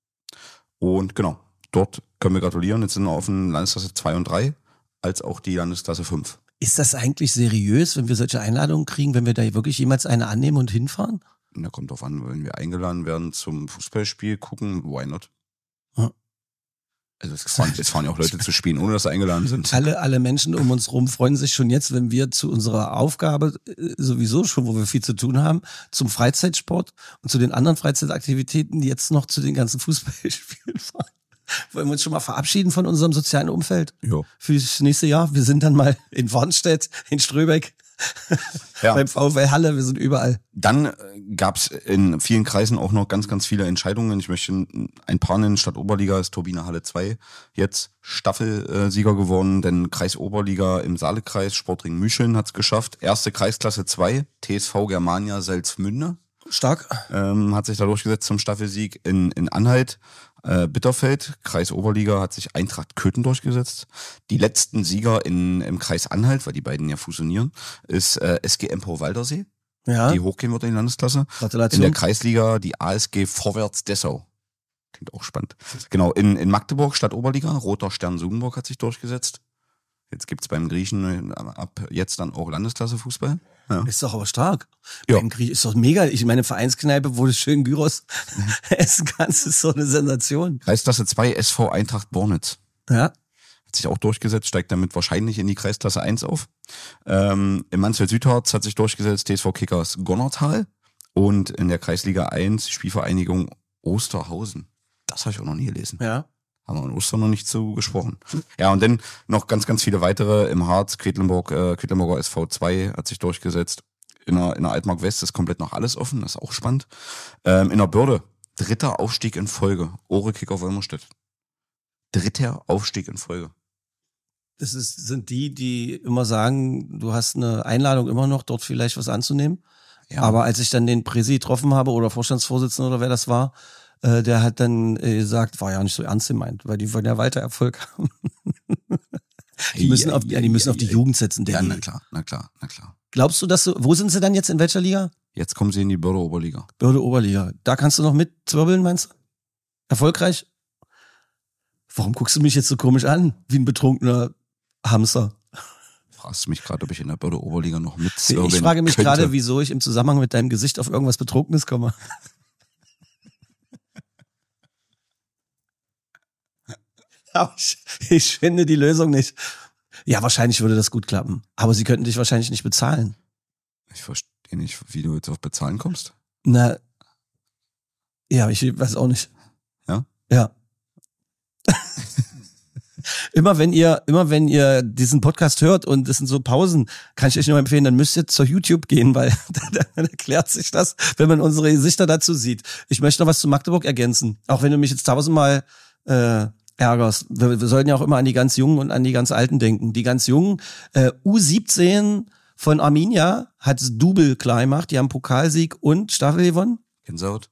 Und genau, dort können wir gratulieren. Jetzt sind wir auf den Landesklasse zwei und drei, als auch die Landesklasse fünf. Ist das eigentlich seriös, wenn wir solche Einladungen kriegen, wenn wir da wirklich jemals eine annehmen und hinfahren? Da kommt drauf an, wenn wir eingeladen werden zum Fußballspiel, gucken, why not? Ja. Also es fahren, es fahren ja auch Leute zu spielen, ohne dass sie eingeladen sind. Alle, alle Menschen um uns rum freuen sich schon jetzt, wenn wir zu unserer Aufgabe äh, sowieso schon, wo wir viel zu tun haben, zum Freizeitsport und zu den anderen Freizeitaktivitäten jetzt noch zu den ganzen Fußballspielen fahren. Wollen wir uns schon mal verabschieden von unserem sozialen Umfeld Ja. für das nächste Jahr? Wir sind dann mal in Warnstedt, in Ströbeck, Ja. beim VfL Halle, wir sind überall. Dann äh, gab es in vielen Kreisen auch noch ganz, ganz viele Entscheidungen. Ich möchte ein paar nennen. Stadt Oberliga ist Turbine Halle zwei jetzt Staffelsieger geworden, denn Kreis Oberliga im Saalekreis, Sportring Mücheln hat es geschafft. Erste Kreisklasse zwei, T S V Germania Salzmünde. Stark. Ähm, hat sich da durchgesetzt zum Staffelsieg in, in Anhalt. Äh, Bitterfeld, Kreis Oberliga, hat sich Eintracht Köthen durchgesetzt. Die letzten Sieger in, im Kreis Anhalt, weil die beiden ja fusionieren, ist äh, S G Empor Waldersee, Ja, die hochgehen wird in die Landesklasse. In Gratulation. der Kreisliga die A S G Vorwärts Dessau. Klingt auch spannend. Genau, in, in Magdeburg, Stadt Oberliga, Roter Stern Sugenburg hat sich durchgesetzt. Jetzt gibt's beim Griechen äh, ab jetzt dann auch Landesklasse Fußball. Ja. Ist doch aber stark. Ja. Beim Griech ist doch mega. Ich meine, Vereinskneipe, wo du schön Gyros essen kannst, ist so eine Sensation. Kreisklasse zwei S V Eintracht Bornitz. Ja. Hat sich auch durchgesetzt, steigt damit wahrscheinlich in die Kreisklasse eins auf. Ähm, Im Mansfeld-Südharz hat sich durchgesetzt T S V Kickers Gonnertal und in der Kreisliga eins Spielvereinigung Osterhausen. Das habe ich auch noch nie gelesen. Ja. Haben wir in Ostern noch nicht zu gesprochen. Ja, und dann noch ganz, ganz viele weitere im Harz. Quedlinburg, äh, Quedlinburger S V zwei hat sich durchgesetzt. In der, in der Altmark West ist komplett noch alles offen, das ist auch spannend. Ähm, in der Börde, dritter Aufstieg in Folge. Ore Kicker Wolmerstedt. Dritter Aufstieg in Folge. Das ist, sind die, die immer sagen, du hast eine Einladung immer noch, dort vielleicht was anzunehmen. Ja. Aber als ich dann den Präsi getroffen habe oder Vorstandsvorsitzenden oder wer das war, äh, der hat dann äh, gesagt, war ja nicht so ernst gemeint, weil die wollen ja weiter Erfolg haben. die müssen auf, ja, die müssen auf die Jugend setzen. Ja, Danny. na klar, na klar, na klar. Glaubst du, dass du, wo sind sie dann jetzt, in welcher Liga? Jetzt kommen sie in die Börde Oberliga. Börde Oberliga. Da kannst du noch mitzwirbeln, meinst du? Erfolgreich? Warum guckst du mich jetzt so komisch an? Wie ein betrunkener Hamster. Fragst du mich gerade, ob ich in der Börde Oberliga noch Ich mitzwirbeln frage mich könnte. gerade, wieso ich im Zusammenhang mit deinem Gesicht auf irgendwas Betrunkenes komme. Aber ich, ich finde die Lösung nicht. Ja, wahrscheinlich würde das gut klappen. Aber sie könnten dich wahrscheinlich nicht bezahlen. Ich verstehe nicht, wie du jetzt auf Bezahlen kommst. Na, ja, ich weiß auch nicht. Ja? Ja. Immer wenn ihr, immer wenn ihr diesen Podcast hört und es sind so Pausen, kann ich euch nur empfehlen, dann müsst ihr zur YouTube gehen, weil dann erklärt sich das, wenn man unsere Gesichter dazu sieht. Ich möchte noch was zu Magdeburg ergänzen. Auch wenn du mich jetzt tausendmal äh, ärgerst. Wir, wir sollten ja auch immer an die ganz Jungen und an die ganz Alten denken. Die ganz Jungen, äh, U siebzehn von Arminia hat das Double klar gemacht. Die haben Pokalsieg und Staffel gewonnen. Gänsehaut.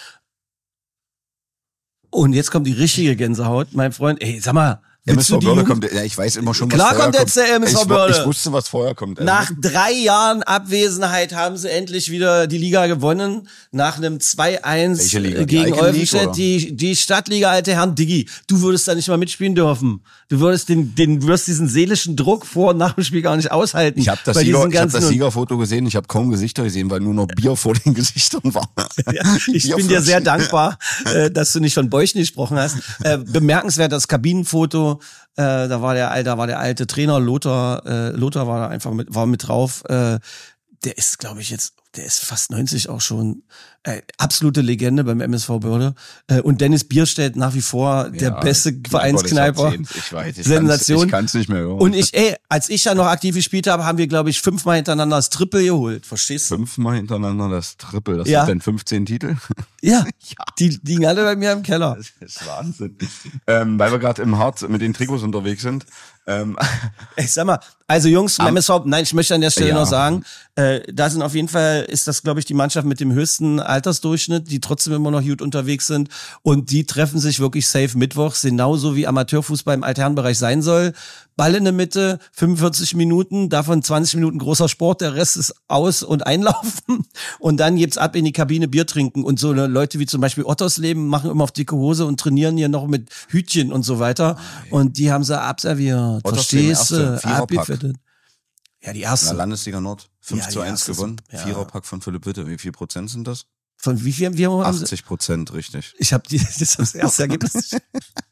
Und jetzt kommt die richtige Gänsehaut, mein Freund. Ey, sag mal, M S V Börde kommt, ja, ich weiß immer schon, was Klar vorher kommt jetzt der M S V ich, Börde. Ich wusste, was vorher kommt. Nach drei Jahren Abwesenheit haben sie endlich wieder die Liga gewonnen. Nach einem zwei eins Welche Liga? Die gegen Icon League, Olvenstedt, oder? die, die Stadtliga, alte Herren. Diggi, du würdest da nicht mal mitspielen dürfen. Du würdest den, den, du wirst diesen seelischen Druck vor und nach dem Spiel gar nicht aushalten. Ich habe das, Bei Sieger, diesen ich hab das ganzen- Siegerfoto gesehen, ich habe kaum Gesichter gesehen, weil nur noch Bier vor den Gesichtern war. Ja, ich bin dir sehr dankbar, äh, dass du nicht von Bäuchen gesprochen hast. Äh, bemerkenswert das Kabinenfoto. Äh, da war der, da war der alte Trainer Lothar. Äh, Lothar war da einfach mit, war mit drauf. Äh, der ist, glaube ich, jetzt, der ist fast neunzig auch schon. Äh, absolute Legende beim M S V Börde. Äh, und Dennis Bierstedt nach wie vor der Ja, beste Vereinskneiper. Ich weiß, ich Sensation. Ich kann es nicht mehr hören. Und ich, ey, als ich ja noch aktiv gespielt habe, haben wir, glaube ich, fünfmal hintereinander das Triple geholt. Verstehst du? Fünfmal hintereinander das Triple, das Ja. sind dann fünfzehn Titel. Ja, die die liegen alle bei mir im Keller. Das ist Wahnsinn. ähm, weil wir gerade im Harz mit den Trikots unterwegs sind. Ähm, Ey, sag mal, also Jungs, vom M S V, nein, ich möchte an der Stelle Ja. noch sagen, äh, da sind auf jeden Fall, ist das, glaube ich, die Mannschaft mit dem höchsten Altersdurchschnitt, die trotzdem immer noch gut unterwegs sind und die treffen sich wirklich safe mittwochs, genauso wie Amateurfußball im Altherrenbereich sein soll. Ball in der Mitte, fünfundvierzig Minuten, davon zwanzig Minuten großer Sport, der Rest ist aus- und einlaufen und dann gibt's ab in die Kabine Bier trinken und so Leute wie zum Beispiel Ottersleben machen immer auf dicke Hose und trainieren hier noch mit Hütchen und so weiter und die haben sie abserviert, Ottersleben verstehst erste, du? Viererpack. Abgefettet. Ja, die in der erste. Landesliga Nord, fünf Ja, zu die eins erste gewonnen. ist- ja. Viererpack von Philipp Witte. Wie viel Prozent sind das? Von wie viel, wie haben sie? achtzig Prozent, richtig. Ich habe das, ist das erste Ergebnis. nicht.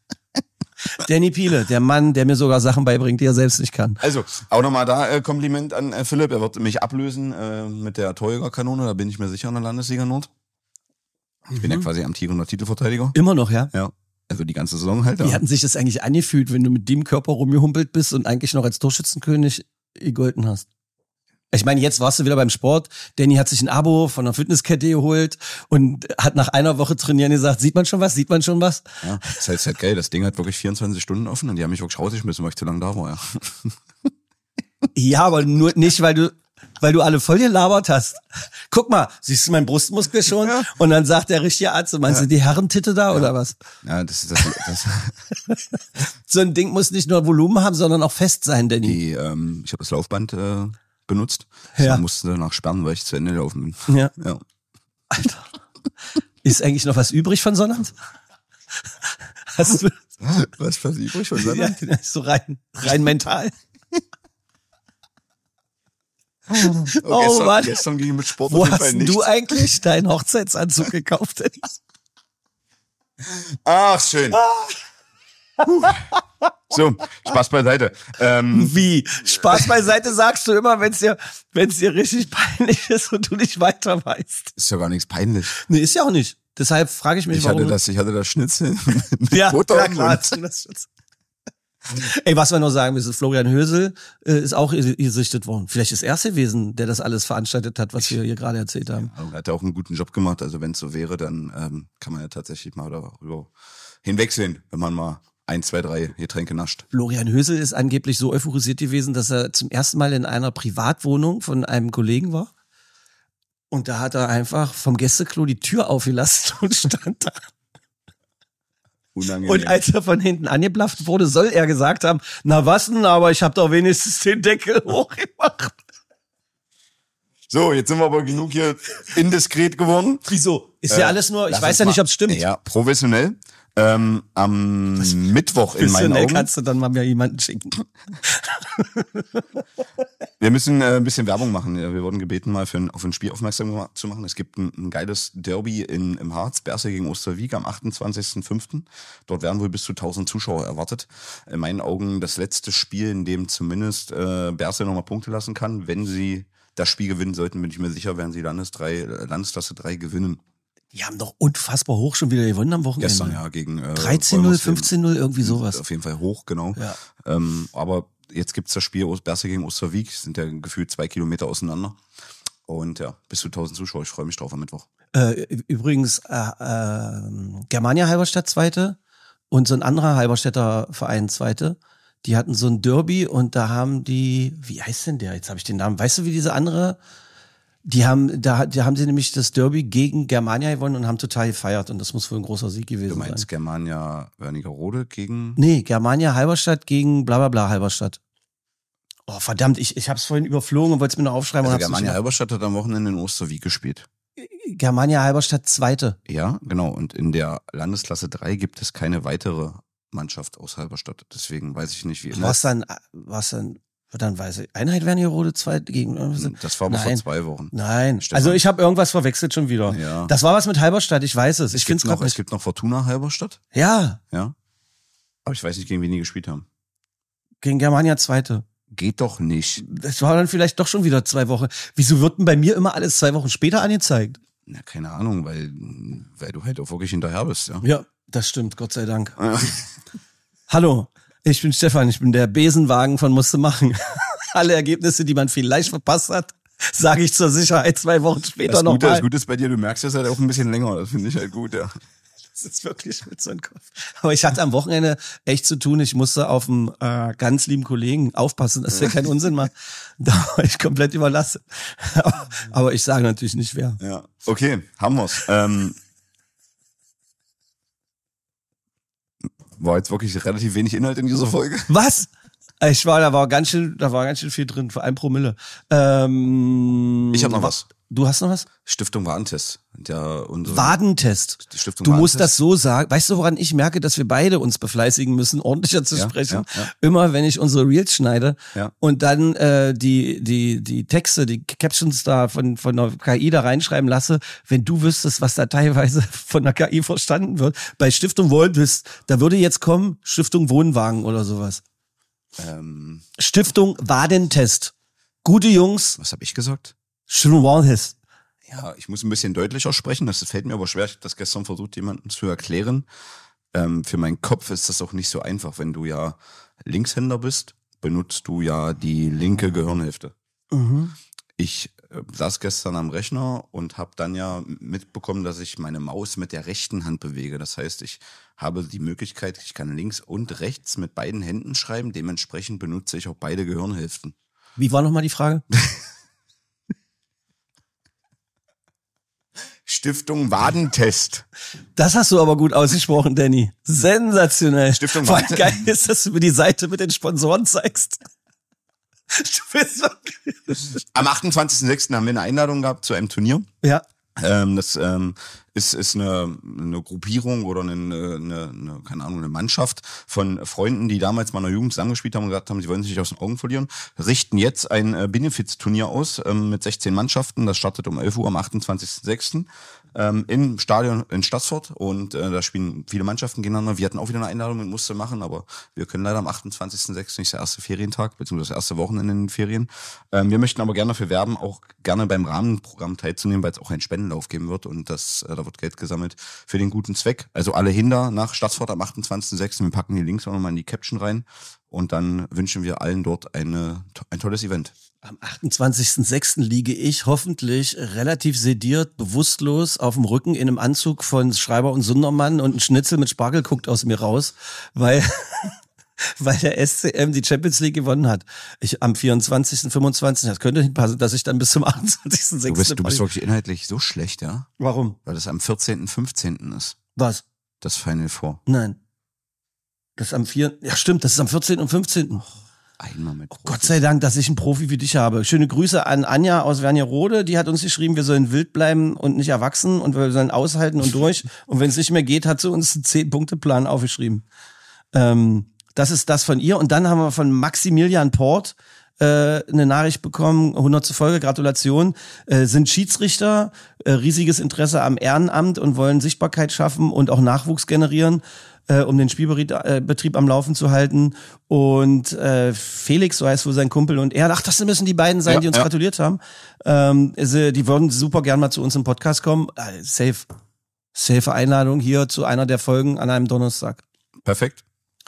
Danny Piele, der Mann, der mir sogar Sachen beibringt, die er selbst nicht kann. Also, auch nochmal da äh, Kompliment an äh, Philipp. Er wird mich ablösen äh, mit der Torjägerkanone, da bin ich mir sicher in der Landesliga Nord. Ich bin ja quasi amtierender Titelverteidiger. Immer noch, ja? Ja. Also die ganze Saison halt. Wie Ja. hatten sich das eigentlich angefühlt, wenn du mit dem Körper rumgehumpelt bist und eigentlich noch als Torschützenkönig gegolten hast? Ich meine, jetzt warst du wieder beim Sport. Danny hat sich ein Abo von einer Fitnesskette geholt und hat nach einer Woche trainieren gesagt, sieht man schon was, sieht man schon was? Ja, das ist halt, ist halt geil. Das Ding hat wirklich vierundzwanzig Stunden offen und die haben mich wirklich rausgeschmissen, weil ich zu lange da war. Ja. Ja, aber nur nicht, weil du, weil du alle voll gelabert hast. Guck mal, siehst du meinen Brustmuskel schon? Ja. Und dann sagt der richtige Arzt, meinst Ja. du die Herrentitte da oder was? Ja, das ist das, das So ein Ding muss nicht nur Volumen haben, sondern auch fest sein, Danny. die, ähm, ich habe das Laufband äh, benutzt. Ja. Ich musste danach sperren, weil ich zu Ende laufen bin. Ja. Ja. Alter. Ist eigentlich noch was übrig von Sonnabend? Hast du, Was was übrig von ja, Sonnabend? so rein, rein mental. Oh, Oh, gestern, Mann. gestern ging mit Sport Wo auf jeden hast Fall denn nichts. du eigentlich deinen Hochzeitsanzug gekauft, Danny? Ach, schön. Puh. So, Spaß beiseite. Ähm, Wie? Spaß beiseite sagst du immer, wenn es dir, wenn's dir richtig peinlich ist und du nicht weiter weißt. ist ja gar nichts peinlich. Nee, ist ja auch nicht. Deshalb frage ich mich, Ich warum. hatte das, ich hatte das Schnitzel mit ja, Butter ja im klar. Mund. Das stimmt. Ey, was wir noch sagen müssen, Florian Hösel äh, ist auch gesichtet worden. Vielleicht ist er es gewesen, der das alles veranstaltet hat, was wir hier gerade erzählt haben. Er hat ja auch einen guten Job gemacht. Also wenn es so wäre, dann ähm, kann man ja tatsächlich mal darüber hinwegsehen, wenn man mal ein, zwei, drei Getränke nascht. Florian Hösel ist angeblich so euphorisiert gewesen, dass er zum ersten Mal in einer Privatwohnung von einem Kollegen war. Und da hat er einfach vom Gästeklo die Tür aufgelassen und stand da. Unangenehm. Und als er von hinten angeblafft wurde, soll er gesagt haben, na was denn, aber ich habe doch wenigstens den Deckel hochgemacht. So, jetzt sind wir aber genug hier indiskret geworden. Wieso? Ist ja alles nur, ich Lass weiß uns ja nicht, mal- ob es stimmt. Ja, professionell. Ähm, am Mittwoch in meinen Professionell Augen. kannst du dann mal wieder jemanden schicken. Wir müssen äh, ein bisschen Werbung machen. Ja, wir wurden gebeten, mal für ein, auf ein Spiel aufmerksam gema- zu machen. Es gibt ein, ein geiles Derby in, im Harz, Berse gegen Osterwieck am achtundzwanzigsten fünften Dort werden wohl bis zu tausend Zuschauer erwartet. In meinen Augen das letzte Spiel, in dem zumindest äh, Berse nochmal Punkte lassen kann. Wenn sie das Spiel gewinnen sollten, bin ich mir sicher, werden sie Landes drei, äh, Landesklasse drei gewinnen. Die haben doch unfassbar hoch schon wieder gewonnen am Wochenende. Gestern ja gegen äh, dreizehn null, Wolmersleben. fünfzehn null, irgendwie sowas. Auf jeden Fall hoch, genau. Ja. Ähm, aber jetzt gibt's das Spiel aus Berse gegen Osterwieck, sind ja gefühlt zwei Kilometer auseinander. Und ja, bis zu tausend Zuschauer, ich freue mich drauf am Mittwoch. Äh, übrigens, äh, äh, Germania Halberstadt Zweite, und so ein anderer Halberstädter Verein, zweite. Die hatten so ein Derby und da haben die, wie heißt denn der? Jetzt habe ich den Namen. Weißt du, wie diese andere? Die haben, da, da haben sie nämlich das Derby gegen Germania gewonnen und haben total gefeiert und das muss wohl ein großer Sieg gewesen sein. Du meinst sein. Germania Wernigerode gegen? Nee, Germania Halberstadt gegen bla bla bla Halberstadt. Oh verdammt, ich, ich habe es vorhin überflogen und wollte es mir noch aufschreiben. Also und Germania Halberstadt hat am Wochenende in Osterwieck gespielt. Germania Halberstadt zweite. Ja, genau. Und in der Landesklasse drei gibt es keine weitere Mannschaft aus Halberstadt. Deswegen weiß ich nicht, wie immer. Was dann, was dann, dann weiß ich, Einheit Wernigerode zweite gegen. Das war aber vor zwei Wochen. Nein, Stefan. Also ich habe irgendwas verwechselt schon wieder. Ja. Das war was mit Halberstadt, ich weiß es. Es ich gibt find's noch, es gibt noch Fortuna Halberstadt. Ja. Ja. Aber ich weiß nicht, gegen wen die gespielt haben. Gegen Germania zweite. Geht doch nicht. Das war dann vielleicht doch schon wieder zwei Wochen. Wieso wird denn bei mir immer alles zwei Wochen später angezeigt? Na, keine Ahnung, weil, weil du halt auch wirklich hinterher bist, ja. Ja, das stimmt, Gott sei Dank. Hallo, ich bin Stefan, ich bin der Besenwagen von Musste machen. Alle Ergebnisse, die man vielleicht verpasst hat, sage ich zur Sicherheit zwei Wochen später nochmal. Das Gute ist bei dir, du merkst das halt auch ein bisschen länger, das finde ich halt gut, ja. Das ist wirklich mit so einem Kopf. Aber ich hatte am Wochenende echt zu tun. Ich musste auf einen äh, ganz lieben Kollegen aufpassen, dass der keinen Unsinn macht. Da war ich komplett überlastet. Aber, aber ich sage natürlich nicht wer. Ja, okay, haben wir's. Ähm, war jetzt wirklich relativ wenig Inhalt in dieser Folge. Was? Ich war, da war ganz schön, da war ganz schön viel drin, vor allem Promille. Ähm, ich habe noch was. Du hast noch was? Stiftung Warentest. Der unsere Wadentest. Die Stiftung du Warentest. musst das so sagen. Weißt du, woran ich merke, dass wir beide uns befleißigen müssen, ordentlicher zu Ja, sprechen? ja, ja. Immer, wenn ich unsere Reels schneide Ja. und dann äh, die die die Texte, die Captions da von von der K I da reinschreiben lasse, wenn du wüsstest, was da teilweise von der K I verstanden wird. Bei Stiftung Wohntest, da würde jetzt kommen Stiftung Wohnwagen oder sowas. Ähm, Stiftung Wadentest. Gute Jungs, was habe ich gesagt? Stiftung Wadentest. Ja, ich muss ein bisschen deutlicher sprechen. Das fällt mir aber schwer. Ich habe das gestern versucht, jemandem zu erklären. Ähm, für meinen Kopf ist das auch nicht so einfach. Wenn du ja Linkshänder bist, benutzt du ja die linke Gehirnhälfte. Mhm. Ich äh, saß gestern am Rechner und habe dann ja mitbekommen, dass ich meine Maus mit der rechten Hand bewege. Das heißt, ich habe die Möglichkeit, ich kann links und rechts mit beiden Händen schreiben. Dementsprechend benutze ich auch beide Gehirnhälften. Wie war nochmal die Frage? Stiftung Wadentest. Das hast du aber gut ausgesprochen, Danny. Sensationell. Stiftung Vor allem Wadentest. geil ist, dass du mir die Seite mit den Sponsoren zeigst. Du bist wirklich... Am achtundzwanzigsten sechsten haben wir eine Einladung gehabt zu einem Turnier. Ja. Ähm, das ähm, ist, ist eine, eine Gruppierung oder eine, eine, eine, keine Ahnung, eine Mannschaft von Freunden, die damals mal in der Jugend zusammengespielt haben und gesagt haben, sie wollen sich nicht aus den Augen verlieren, richten jetzt ein äh, Benefiz-Turnier aus ähm, mit sechzehn Mannschaften. Das startet um elf Uhr am achtundzwanzigsten sechsten Ähm, im Stadion in Stassfurt und äh, da spielen viele Mannschaften gegeneinander. Wir hatten auch wieder eine Einladung und mussten machen, aber wir können leider am achtundzwanzigsten sechsten nicht der erste Ferientag, beziehungsweise das erste Wochenende in den Ferien. Ähm, wir möchten aber gerne dafür werben, auch gerne beim Rahmenprogramm teilzunehmen, weil es auch einen Spendenlauf geben wird und das, äh, da wird Geld gesammelt für den guten Zweck. Also alle Hinder nach Stassfurt am achtundzwanzigsten sechsten Wir packen die Links auch nochmal in die Caption rein und dann wünschen wir allen dort eine, ein tolles Event. Am achtundzwanzigsten sechsten liege ich hoffentlich relativ sediert, bewusstlos auf dem Rücken in einem Anzug von Schreiber und Sundermann und ein Schnitzel mit Spargel guckt aus mir raus, weil, weil der S C M die Champions League gewonnen hat. Ich am vierundzwanzigsten fünfundzwanzigsten Das könnte nicht passen, dass ich dann bis zum achtundzwanzigsten sechsten Du bist, du bist wirklich inhaltlich so schlecht, ja? Warum? Weil das am vierzehnten fünfzehnten ist. Was? Das Final Four. Nein. Das ist am vierten Ja, stimmt, das ist am vierzehnten und fünfzehnten Einmal mit Profis. Gott sei Dank, dass ich einen Profi wie dich habe. Schöne Grüße an Anja aus Wernigerode. Die hat uns geschrieben, wir sollen wild bleiben und nicht erwachsen und wir sollen aushalten und durch. Und wenn es nicht mehr geht, hat sie uns einen zehn-Punkte-Plan aufgeschrieben. Ähm, das ist das von ihr. Und dann haben wir von Maximilian Port äh, eine Nachricht bekommen, hundertste Folge, Gratulation, äh, sind Schiedsrichter, äh, riesiges Interesse am Ehrenamt und wollen Sichtbarkeit schaffen und auch Nachwuchs generieren, äh, um den Spielbetrieb am Laufen zu halten. Und äh, Felix, so heißt wohl sein Kumpel, und er, ach, das müssen die beiden sein, Ja, die uns ja. gratuliert haben. Ähm, sie, die würden super gern mal zu uns im Podcast kommen. Äh, safe. Safe Einladung hier zu einer der Folgen an einem Donnerstag. Perfekt.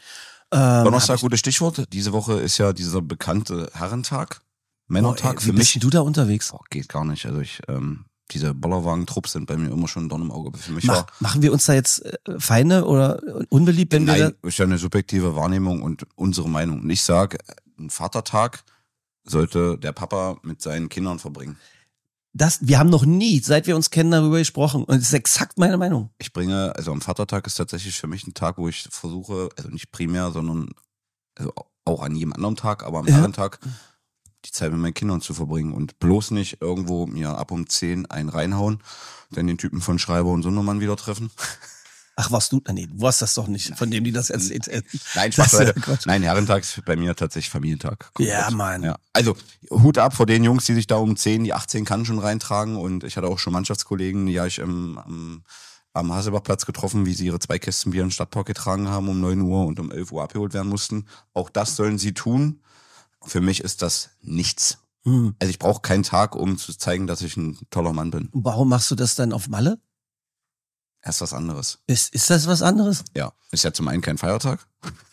Ähm, Donnerstag, hab ich- gutes Stichwort. Diese Woche ist ja dieser bekannte Herrentag. Oh, Männertag ey, für wie bist mich. denn du da unterwegs? Oh, geht gar nicht. Also ich ähm, diese Bollerwagen-Trupps sind bei mir immer schon ein Dorn im Auge. Für mich Mach, war, machen wir uns da jetzt äh, Feinde oder unbeliebt, wenn wir nein, da... ist ja eine subjektive Wahrnehmung und unsere Meinung. Und ich sage, ein Vatertag sollte der Papa mit seinen Kindern verbringen. Das, wir haben noch nie, seit wir uns kennen, darüber gesprochen. Und das ist exakt meine Meinung. Ich bringe, also am Vatertag ist tatsächlich für mich ein Tag, wo ich versuche, also nicht primär, sondern also auch an jedem anderen Tag, aber am Ja. Herrentag die Zeit mit meinen Kindern zu verbringen und bloß nicht irgendwo mir ab um zehn einen reinhauen, dann den Typen von Schreiber und Sundermann wieder treffen. Ach, warst du? Nee, du warst das doch nicht, von dem die das erzählt hätten. Nein, Das Spaß, ist ja Leute. Quatsch. Nein, Herrentag ist bei mir tatsächlich Familientag. Kommt Ja, raus. Mann. Ja. Also Hut ab vor den Jungs, die sich da um zehn, die achtzehn Kannen schon reintragen, und ich hatte auch schon Mannschaftskollegen, die ja ich im, am, am Hasselbachplatz getroffen, wie sie ihre zwei Kästen Bier in den Stadtpark getragen haben um neun Uhr und um elf Uhr abgeholt werden mussten. Auch das sollen sie tun. Für mich ist das nichts. Hm. Also ich brauche keinen Tag, um zu zeigen, dass ich ein toller Mann bin. Und warum machst du das dann auf Malle? Erst was anderes. Ist, ist das was anderes? Ja, ist ja zum einen kein Feiertag.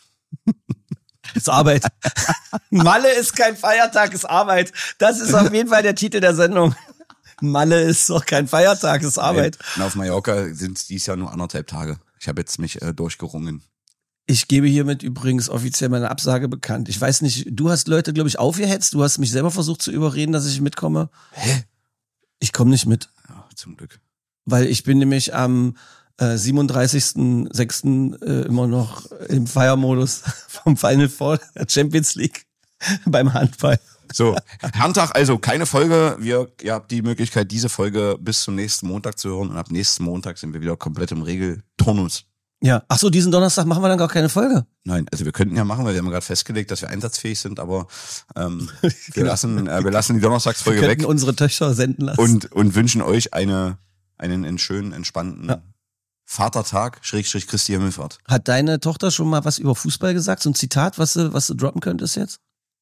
Ist Arbeit. Malle ist kein Feiertag, ist Arbeit. Das ist auf jeden Fall der Titel der Sendung. Malle ist doch kein Feiertag, ist Arbeit. Und auf Mallorca sind es dies Jahr nur anderthalb Tage. Ich habe jetzt mich äh, durchgerungen. Ich gebe hiermit übrigens offiziell meine Absage bekannt. Ich weiß nicht, du hast Leute, glaube ich, aufgehetzt. Du hast mich selber versucht zu überreden, dass ich mitkomme. Hä? Ich komme nicht mit. Ja, zum Glück. Weil ich bin nämlich am äh, siebenunddreißigsten sechsten Äh, immer noch im Feiermodus vom Final Four der Champions League beim Handball. So, Herrentag, also keine Folge. Wir, ihr habt die Möglichkeit, diese Folge bis zum nächsten Montag zu hören. Und ab nächsten Montag sind wir wieder komplett im Regelturnus. Ja. Ach so, diesen Donnerstag machen wir dann gar keine Folge. Nein, also wir könnten ja machen, weil wir haben gerade festgelegt, dass wir einsatzfähig sind, aber ähm, wir, Genau. lassen, äh, wir lassen die Donnerstagsfolge Wir weg könnten unsere Töchter senden lassen. und, und wünschen euch eine, einen, einen schönen, entspannten Ja. Vatertag, Schrägstrich Christi Himmelfahrt. Hat deine Tochter schon mal was über Fußball gesagt? So ein Zitat, was du, was du droppen könntest jetzt?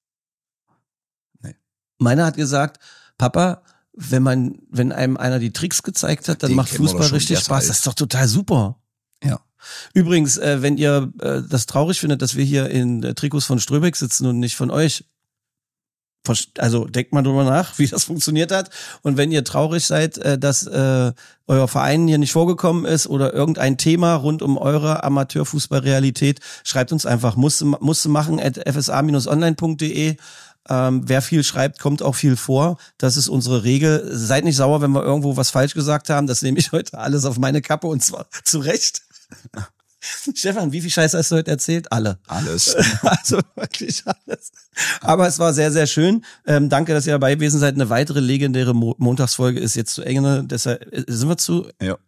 Nee. Meine hat gesagt, Papa, wenn man, wenn einem einer die Tricks gezeigt hat, dann Den macht kennen wir doch Fußball schon, richtig der ist Spaß. alt. Das ist doch total super. Ja. Übrigens, äh, wenn ihr äh, das traurig findet, dass wir hier in äh, Trikots von Ströbeck sitzen und nicht von euch, verst- also denkt mal drüber nach, wie das funktioniert hat. Und wenn ihr traurig seid, äh, dass äh, euer Verein hier nicht vorgekommen ist oder irgendein Thema rund um eure Amateurfußballrealität, schreibt uns einfach musste, musste machen at f s a dash online punkt d e. Ähm, wer viel schreibt, kommt auch viel vor. Das ist unsere Regel. Seid nicht sauer, wenn wir irgendwo was falsch gesagt haben. Das nehme ich heute alles auf meine Kappe, und zwar zu Recht. Stefan, wie viel Scheiße hast du heute erzählt? Alle. Alles. Also wirklich alles. Aber es war sehr, sehr schön. Ähm, danke, dass ihr dabei gewesen seid. Eine weitere legendäre Mo- Montagsfolge ist jetzt zu Ende. Deshalb äh, sind wir zu Ja.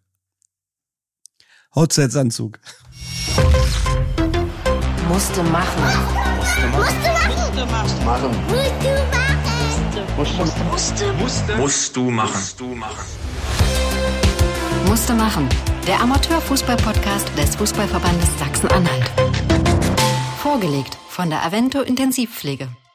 Hochzeitsanzug. Musste machen. Musst du machen. Musste machen. Der Amateurfußball-Podcast des Fußballverbandes Sachsen-Anhalt. Vorgelegt von der Avento Intensivpflege.